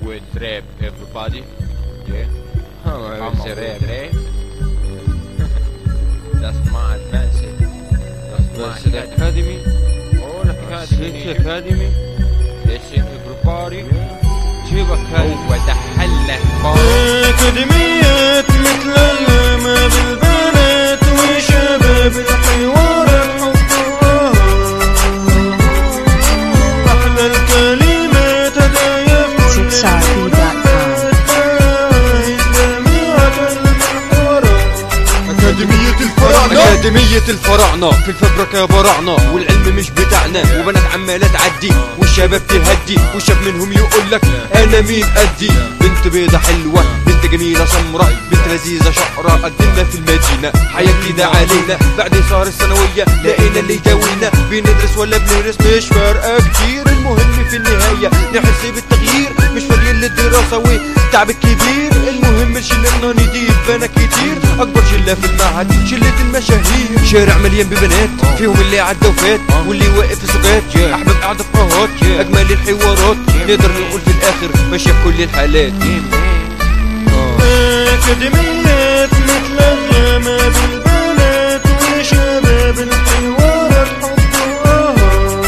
with rap everybody. Yeah. I'm With rap. That's my advanced. That's the academy. All academy. City academy. Listen everybody. جيب academy. هو ده حلك أكاديميات مثل ما بالبنات وشباب الحوار الحب أحلى الكلمات هدايا في أكاديمية الفراعنة في الفبركة براعنا، والعلم مش بتاعنا، وبنات عمالة تعدي والشباب تهدي، وشاب منهم يقولك أنا مين أدي. بنت بيضة حلوة، بنت جميلة سمرة، بنت لذيذة شقرة، قدمنا في المدينة حياة جديدة علينا. بعد صار الثانوية لقينا اللي يداوينا، بندرس ولا بندرس مش فارقة كتير، المهم في النهاية نحس بالتغيير، مش فارقين للدراسة والتعب الكبير، المهم شلنا نضيف بنات كتير، أكبر شلة في المعهد شلة المشاهير، شارع مليان ببنات فيهم اللي عدى وفات واللي واقف في سوقات، أحباب قاعدة في قهوات، أجمل الحوارات نقدر نقول في الآخر ماشية في كل الحالات. أكاديميات مثل ما بالبنات وشباب الحوار الحب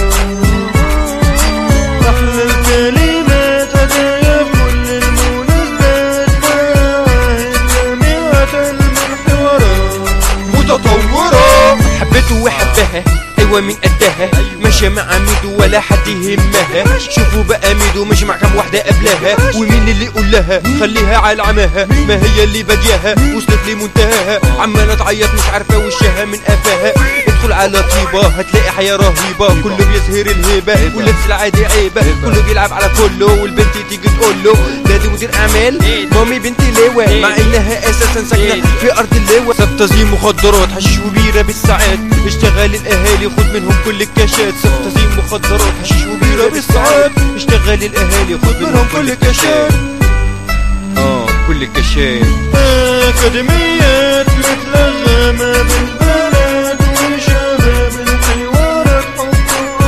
أحلى الكلمات هدايا في كل المناسبات، جامعة المحورات متطورة حبيته وحبها، أيوة من قدها، ماشية مع ميدو ولا حد يهمها، شوفوا بقى ميدو مش مع كام واحدة قبلها، ومين اللي يقول لها خليها على عماها، ما هي اللي بادياها وصلت لمنتهاها، عمالة تعيط مش عارفة وشها من قفاها، ادخل على طيبة هتلاقي حياة رهيبة، كله بيظهر الهيبة واللبس العادي عيبة، كله بيلعب على كله، والبنت تيجي تقول له دادي مدير اعمال، مامي بنتي لواء، مع انها اساسا ساكنة في ارض اللواء، سبتزين مخدرات حشيش وبيرة بالساعات، اشتغل الاهالي خد منهم كل الكاشات، سبتزين مخدرات حشيش وبيرة بالساعات، اشتغل الاهالي خد منهم كل الكاشات، كل الكاشات. أكاديميات مثل ما بالبنات وشباب الحوار الحب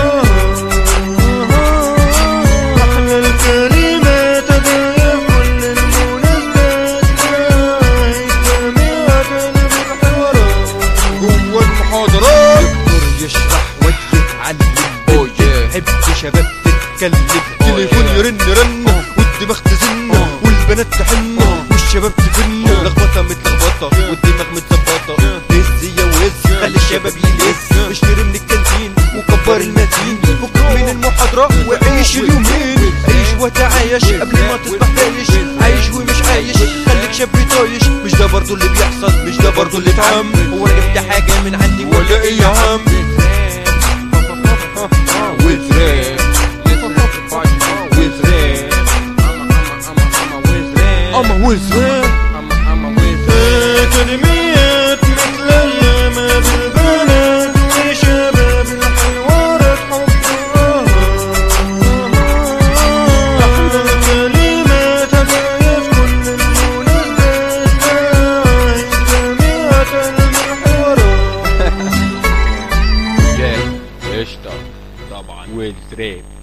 أحلى الكلمات هدايا في كل المناسبات، جامعة المحورات جوا المحاضرات يقدر يشرح ويتعلم، يحب شباب تتكلم، تليفون يرن والدماغ تزن، والبنات تحن والشباب تفن، لخبطة متلخبطة والدماغ متظبطة، هز يا وهز خلي الشباب يلز، اشتري من الكانتين وكبر المتين، فك من المحاضرة وعيش اليومين، عيش وتعايش قبل ما تصبح بايش، عايش ومش عايش خليك شاب طايش، مش ده برضو اللي بيحصل، مش ده برضو اللي اتعم، هو انا جبت حاجة من عندي ولا ايه يا عم؟ أكاديميات مثل ما بالبنات وشباب الحوار الحب أحلى الكلمات هدايا في كل المناسبات، جامعة المحورات قشطة طبعا with rap.